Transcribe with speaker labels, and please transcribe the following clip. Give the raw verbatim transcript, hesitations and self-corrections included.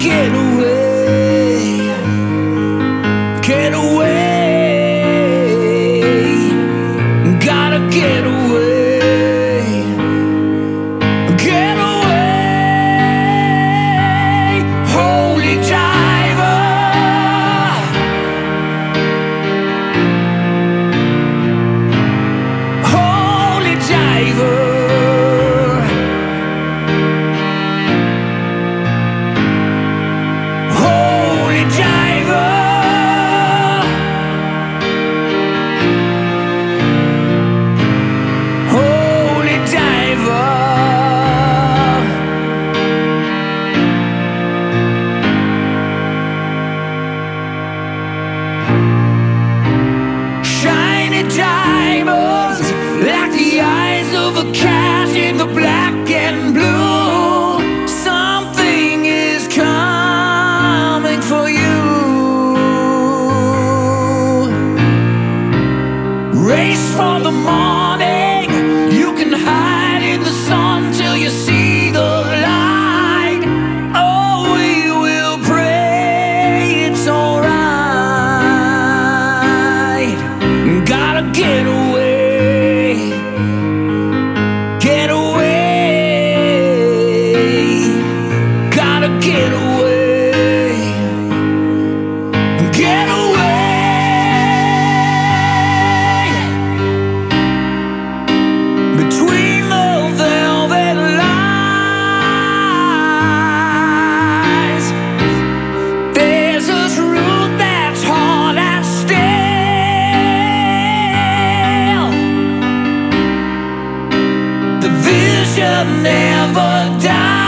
Speaker 1: get away, get away, gotta get away, get away, holy diver, holy diver. Diamonds, like the eyes of a cat in the black and blue. Something is coming for you. Race for the morning. You can hide in the sun till you see the light. Oh, we will pray it's alright. Gotta get away, get away, gotta get away, get away, between the velvet lines. There's a truth that's hard as steel. The vision never dies.